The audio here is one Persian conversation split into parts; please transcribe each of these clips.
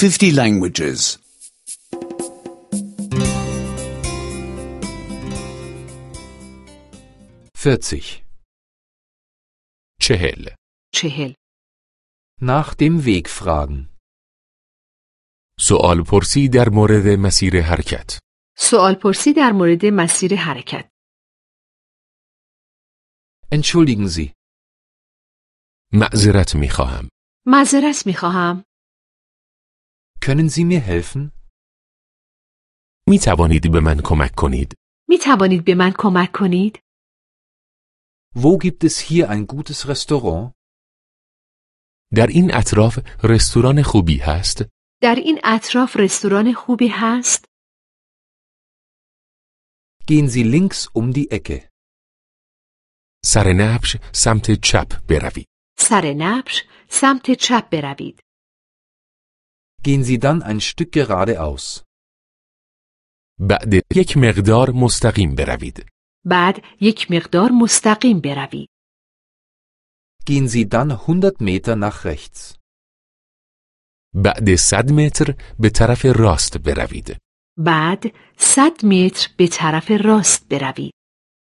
50 languages. 40. 40. Nach dem Weg fragen. سوال پرسی در مورد مسیر حرکت. سوال پرسی در مورد مسیر حرکت. Entschuldigen Sie. معذرت می‌خواهم. معذرت می‌خواهم. Können Sie mir helfen? می توانید به من کمک کنید؟ می توانید به من کمک کنید؟ Wo gibt es hier ein gutes Restaurant? در این اطراف رستوران خوبی هست؟ در این اطراف رستوران خوبی هست؟ Gehen Sie links die Ecke. سر نبش سمت چپ بروید. سر نبش سمت چپ بروید. Gehen Sie dann ein Stück geradeaus. بعد یک مقدار مستقیم بروید. بعد یک مقدار مستقیم بروید. Gehen Sie dann 100 Meter nach rechts. بعد 100 متر به طرف راست بروید. بعد 100 متر به طرف راست بروید.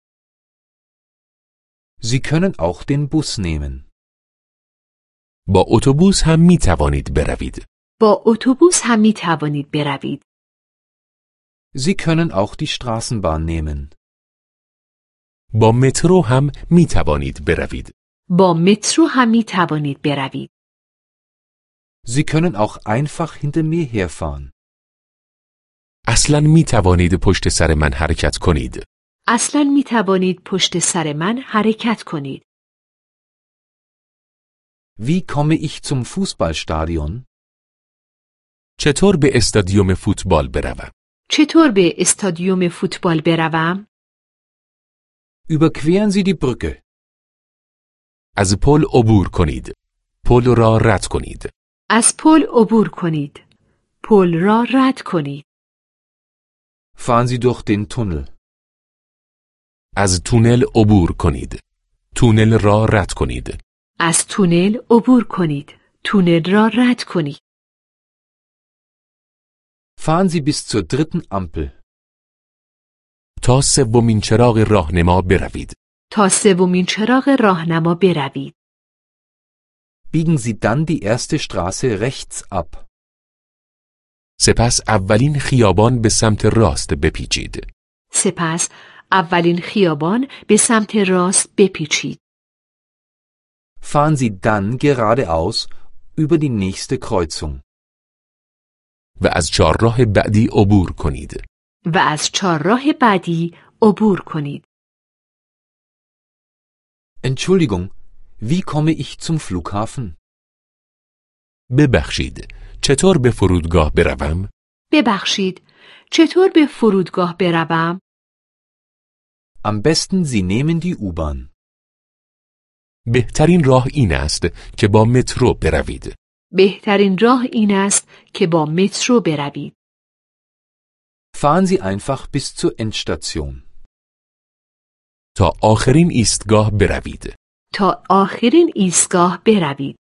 Sie können auch den Bus nehmen. با اتوبوس هم می توانید بروید. با اتوبوس هم می توانید بروید. Sie können auch die Straßenbahn nehmen. با مترو هم می توانید بروید. با مترو هم می توانید بروید. Sie können auch einfach hinter mir herfahren. اصلاً می توانید پشت سر من حرکت کنید. اصلاً می توانید پشت سر من حرکت کنید. Wie komme ich zum Fußballstadion? چطور به استادیوم فوتبال بروم؟ چطور به استادیوم فوتبال بروم؟ Überqueren Sie die Brücke. از پل عبور کنید. پل را رد کنید. از پل عبور کنید. پل را رد کنید. Fahren Sie durch den Tunnel. از تونل عبور کنید. تونل را رد کنید. از تونل عبور کنید. تونل را رد کنید. Fahren Sie bis zur dritten Ampel. تا سومین چراغ راهنما بروید. تا سومین چراغ راهنما بروید. Biegen Sie dann die erste Straße rechts ab. سپس اولین خیابان به سمت راست بپیچید. سپس اولین خیابان به سمت راست بپیچید. Fahren Sie dann geradeaus über die nächste Kreuzung. و از چهارراه بعدی عبور کنید. و از چهارراه بعدی عبور کنید. Entschuldigung, wie komme ich zum Flughafen? ببخشید، چطور به فرودگاه بروم؟ ببخشید، چطور به فرودگاه بروم؟ Am besten Sie nehmen die U-Bahn. بهترین راه این است که با مترو بروید. بهترین راه این است که با مترو بروید. Fahren Sie einfach bis zur Endstation. تا آخرین ایستگاه بروید. تا آخرین ایستگاه بروید.